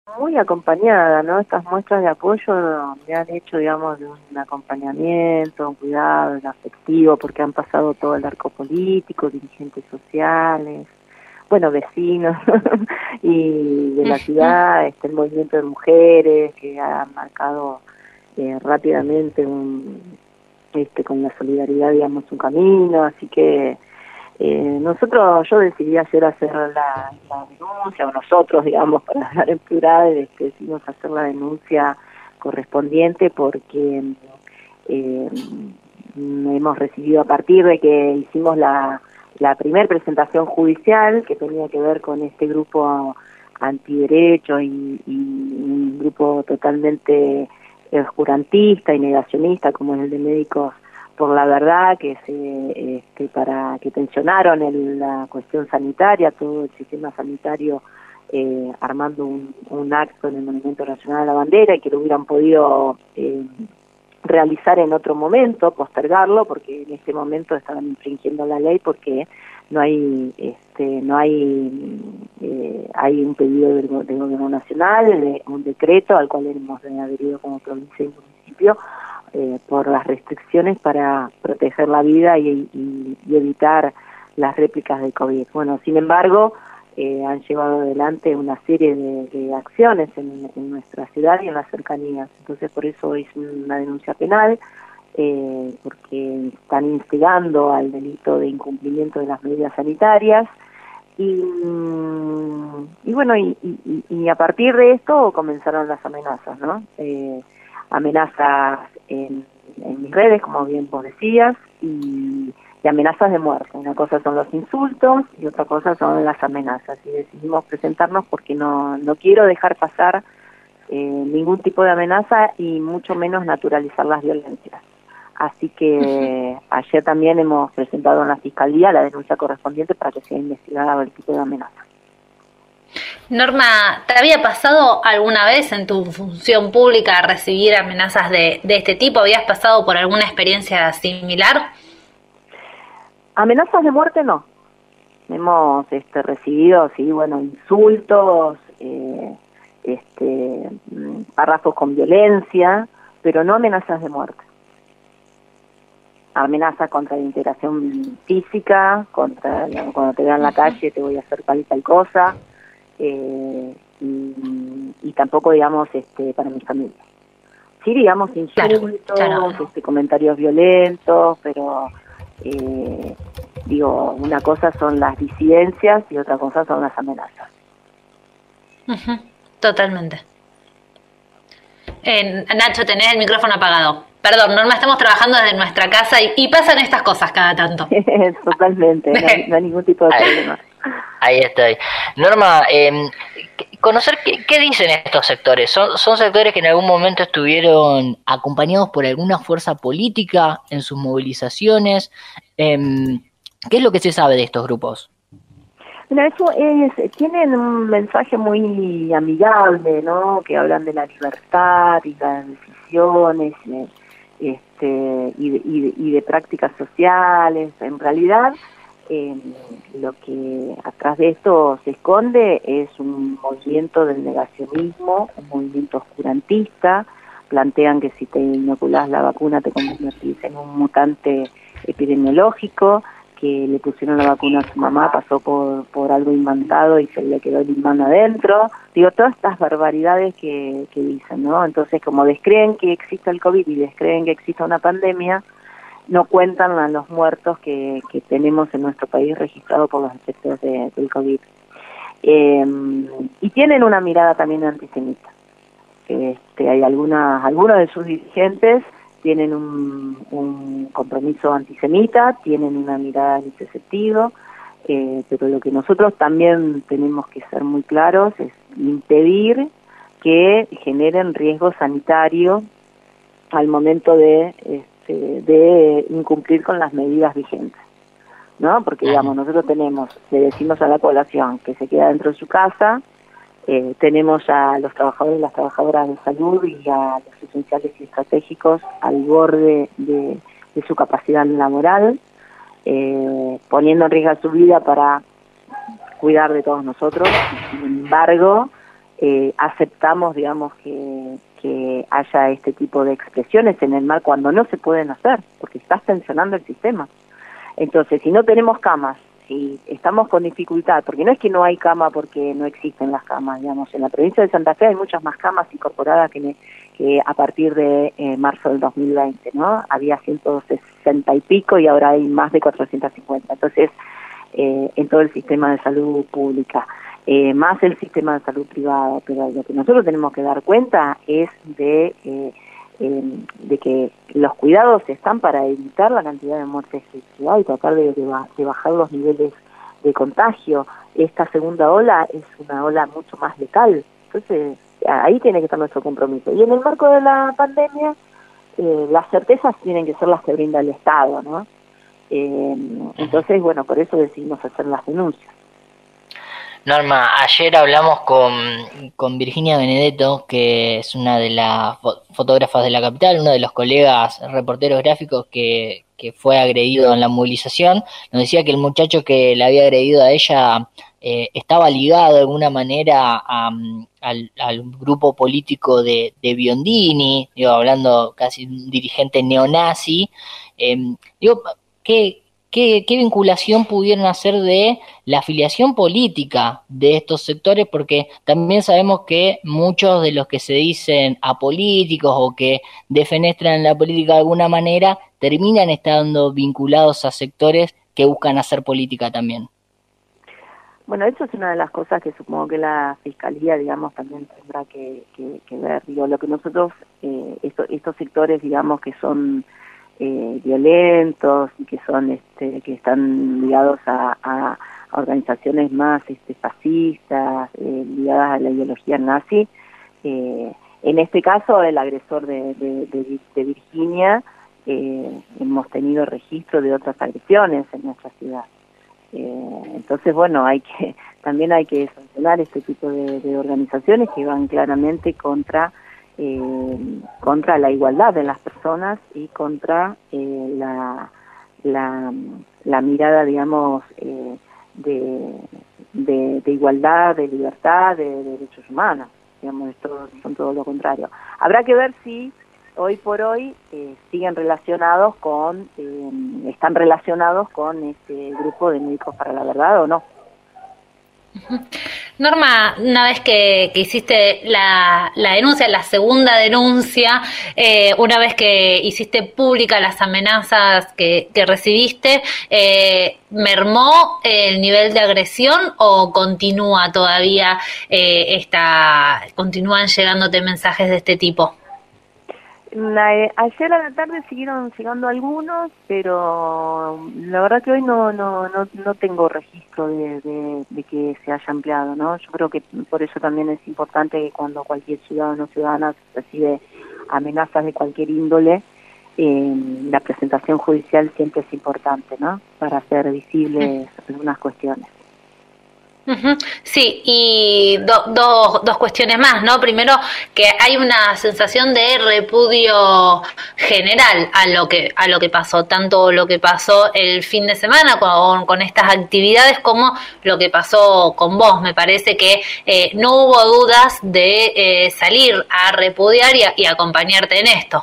muy acompañada, ¿no? Estas muestras de apoyo me han hecho, digamos, de un acompañamiento, un cuidado, un afectivo, porque han pasado todo el arco político, dirigentes sociales, bueno, vecinos y de la ciudad, el movimiento de mujeres que ha marcado rápidamente con la solidaridad, digamos, un camino, así que yo decidí hacer la denuncia, o nosotros, digamos, para hablar en plural, decidimos hacer la denuncia correspondiente porque hemos recibido, a partir de que hicimos la primer presentación judicial, que tenía que ver con este grupo antiderecho y un grupo totalmente oscurantista y negacionista, como es el de Médicos por la Verdad, que para que tensionaron la cuestión sanitaria, todo el sistema sanitario, armando un acto en el Monumento Nacional a la Bandera, y que lo hubieran podido realizar en otro momento, postergarlo, porque en este momento estaban infringiendo la ley, porque hay un pedido del Gobierno Nacional, un decreto al cual hemos adherido como provincia y municipio, por las restricciones para proteger la vida y evitar las réplicas de COVID. Bueno, sin embargo, han llevado adelante una serie de acciones en nuestra ciudad y en las cercanías. Entonces, por eso es una denuncia penal, porque están instigando al delito de incumplimiento de las medidas sanitarias. Y a partir de esto comenzaron las amenazas, ¿no? Amenazas en mis redes, como bien vos decías, y amenazas de muerte. Una cosa son los insultos y otra cosa son las amenazas. Y decidimos presentarnos porque no quiero dejar pasar ningún tipo de amenaza y mucho menos naturalizar las violencias. Así que ayer también hemos presentado en la Fiscalía la denuncia correspondiente para que sea investigada el tipo de amenaza. Norma, ¿te había pasado alguna vez en tu función pública recibir amenazas de este tipo? ¿Habías pasado por alguna experiencia similar? Amenazas de muerte no. Hemos recibido, sí, insultos, párrafos con violencia, pero no amenazas de muerte. Amenazas contra la integración física, cuando te vean en la calle te voy a hacer tal y tal cosa, y tampoco, digamos, para mi familia. Sí, digamos, insultos, claro. Comentarios violentos, pero una cosa son las disidencias y otra cosa son las amenazas. Totalmente. Nacho, tenés el micrófono apagado. Perdón, Norma, estamos trabajando desde nuestra casa y pasan estas cosas cada tanto. Totalmente, no hay ningún tipo de problema. Ahí estoy. Norma, conocer qué dicen estos sectores. ¿Son sectores que en algún momento estuvieron acompañados por alguna fuerza política en sus movilizaciones? ¿Qué es lo que se sabe de estos grupos? Bueno, tienen un mensaje muy amigable, ¿no? Que hablan de la libertad y las decisiones y de prácticas sociales. En realidad, lo que atrás de esto se esconde es un movimiento del negacionismo, un movimiento oscurantista. Plantean que si te inoculás la vacuna te convertís en un mutante epidemiológico, que le pusieron la vacuna a su mamá, pasó por algo inventado y se le quedó el imán adentro. Todas estas barbaridades que dicen, ¿no? Entonces, como descreen que existe el COVID y descreen que existe una pandemia, no cuentan a los muertos que tenemos en nuestro país registrados por los efectos del COVID. Y tienen una mirada también antisemita. Hay algunos de sus dirigentes tienen un compromiso antisemita, tienen una mirada en ese sentido, pero lo que nosotros también tenemos que ser muy claros es impedir que generen riesgo sanitario al momento de incumplir con las medidas vigentes, ¿no? Porque, digamos, nosotros le decimos a la población que se queda dentro de su casa. Tenemos a los trabajadores y las trabajadoras de salud y a los esenciales y estratégicos al borde de su capacidad laboral, poniendo en riesgo su vida para cuidar de todos nosotros. Sin embargo, aceptamos, digamos, que haya este tipo de expresiones en el mar cuando no se pueden hacer, porque estás tensionando el sistema. Entonces, si no tenemos camas, si estamos con dificultad, porque no es que no hay cama porque no existen las camas, digamos, en la provincia de Santa Fe hay muchas más camas incorporadas que a partir de marzo del 2020, ¿no? Había 160 y pico y ahora hay más de 450. Entonces, en todo el sistema de salud pública, más el sistema de salud privado, pero lo que nosotros tenemos que dar cuenta es de que los cuidados están para evitar la cantidad de muertes que hay y tratar de bajar los niveles de contagio. Esta segunda ola es una ola mucho más letal, entonces ahí tiene que estar nuestro compromiso. Y en el marco de la pandemia, las certezas tienen que ser las que brinda el Estado, ¿no? Entonces, bueno, por eso decidimos hacer las denuncias. Norma, ayer hablamos con Virginia Benedetto, que es una de las fotógrafas de la capital, uno de los colegas reporteros gráficos que fue agredido en la movilización. Nos decía que el muchacho que le había agredido a ella estaba ligado de alguna manera al grupo político de Biondini, digo, hablando casi de un dirigente neonazi. ¿Qué vinculación pudieron hacer de la afiliación política de estos sectores? Porque también sabemos que muchos de los que se dicen apolíticos o que defenestran la política de alguna manera terminan estando vinculados a sectores que buscan hacer política también. Bueno, eso es una de las cosas que supongo que la Fiscalía, digamos, también tendrá que ver. Digo, lo que nosotros, estos sectores, digamos, que son violentos y que son que están ligados a organizaciones más fascistas, ligadas a la ideología nazi. En este caso, el agresor de Virginia, hemos tenido registro de otras agresiones en nuestra ciudad. Entonces, bueno, también hay que sancionar este tipo de organizaciones que van claramente contra la igualdad de las personas y contra la mirada, digamos, de igualdad, de libertad, de derechos humanos. Digamos, son todo lo contrario. Habrá que ver si hoy por hoy están relacionados con este grupo de Médicos para la Verdad o no. Norma, una vez que hiciste la denuncia, la segunda denuncia, una vez que hiciste pública las amenazas que recibiste, ¿mermó el nivel de agresión o continúa todavía continúan llegándote mensajes de este tipo? Ayer a la tarde siguieron llegando algunos, pero la verdad que hoy no tengo registro de que se haya ampliado, ¿no? Yo creo que por eso también es importante que cuando cualquier ciudadano o ciudadana recibe amenazas de cualquier índole, la presentación judicial siempre es importante, ¿no? Para hacer visibles algunas cuestiones. Sí, y dos cuestiones más, ¿no? Primero, que hay una sensación de repudio general a lo que pasó, tanto lo que pasó el fin de semana con estas actividades como lo que pasó con vos. Me parece que no hubo dudas de salir a repudiar y acompañarte en esto.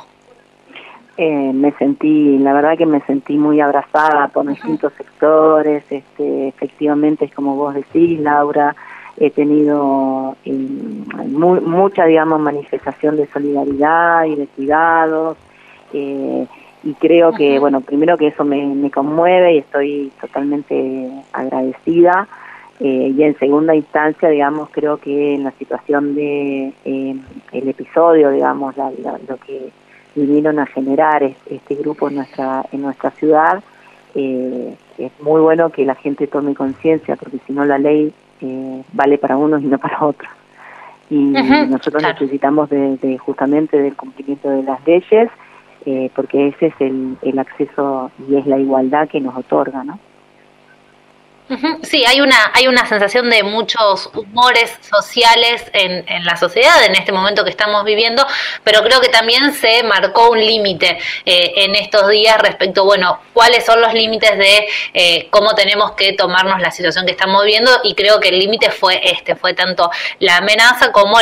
La verdad que me sentí muy abrazada por distintos sectores. Efectivamente, es como vos decís, Laura, he tenido mucha, digamos, manifestación de solidaridad y de cuidados, y creo que, bueno, primero que eso me conmueve y estoy totalmente agradecida, y en segunda instancia, digamos, creo que en la situación de el episodio, digamos, lo que vinieron a generar este grupo en nuestra ciudad, es muy bueno que la gente tome conciencia, porque si no la ley vale para unos y no para otros, y nosotros necesitamos justamente del cumplimiento de las leyes, porque ese es el acceso y es la igualdad que nos otorga, ¿no? Ujú. Sí, hay una sensación de muchos humores sociales en la sociedad en este momento que estamos viviendo, pero creo que también se marcó un límite en estos días respecto, bueno, cuáles son los límites de cómo tenemos que tomarnos la situación que estamos viviendo, y creo que el límite fue fue tanto la amenaza como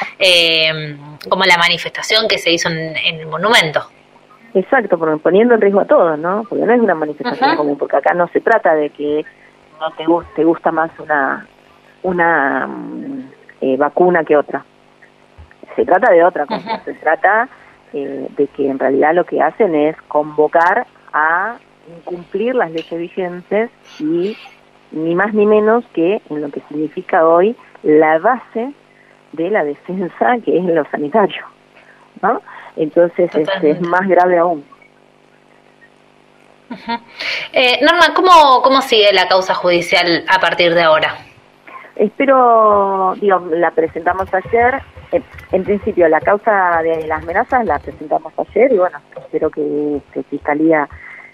la manifestación que se hizo en el monumento. Exacto, poniendo en riesgo a todos, ¿no? Porque no es una manifestación Ajá. común, porque acá no se trata de que no te gusta más una vacuna que otra. Se trata de otra cosa, Ajá. se trata de que en realidad lo que hacen es convocar a incumplir las leyes vigentes y ni más ni menos que en lo que significa hoy la base de la defensa, que es lo sanitario, ¿no? Entonces es Totalmente. más grave aún. Ujú. Norma, ¿cómo sigue la causa judicial a partir de ahora? Espero, digo, la presentamos ayer. En principio, la causa de las amenazas la presentamos ayer y bueno, espero que Fiscalía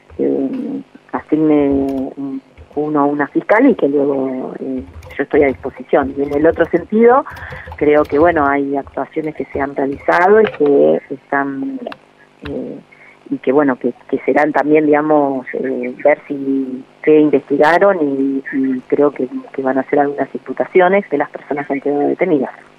asigne uno a una fiscal y que luego yo estoy a disposición. Y en el otro sentido, creo que bueno, hay actuaciones que se han realizado y que están y que bueno, que serán también, digamos, ver si se investigaron y creo que van a hacer algunas imputaciones de las personas que han quedado detenidas.